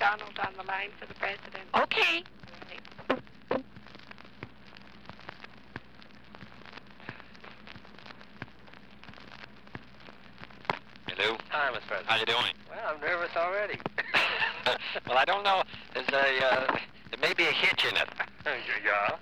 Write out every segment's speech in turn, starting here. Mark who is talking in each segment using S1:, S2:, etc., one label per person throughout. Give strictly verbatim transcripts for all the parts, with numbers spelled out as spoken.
S1: McDonald on the line for the president.
S2: Okay.
S3: Hello.
S4: Hi, Mister President.
S3: How you doing?
S4: Well, I'm nervous already.
S3: Well, I don't know. There's a, uh, there may be a hitch in it.
S4: Yeah?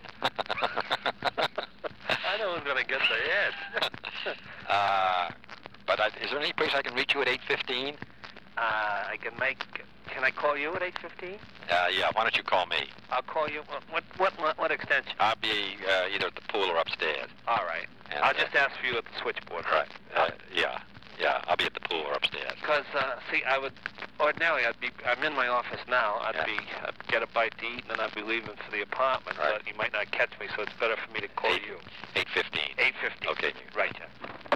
S4: I know who's going to get the hit.
S3: uh, but I, is there any place I can reach you at eight fifteen?
S4: Uh, I can make... Can I call you at eight fifteen?
S3: Uh, yeah, why don't you call me?
S4: I'll call you... What what what, what extension?
S3: I'll be uh, either at the pool or upstairs.
S4: All right.
S3: And,
S4: I'll
S3: uh,
S4: just ask for you at the switchboard.
S3: Right. Uh, yeah. Yeah, I'll be at the pool or upstairs.
S4: Because, uh, see, I would... Ordinarily, I'd be... I'm in my office now. I'd
S3: Yeah.
S4: be... I'd get a bite to eat, and then I'd be leaving for the apartment.
S3: Right.
S4: But you might not catch me, so it's better for me to call
S3: Eight-
S4: you.
S3: eight fifteen.
S4: eight fifteen.
S3: Okay.
S4: Right, Jeff.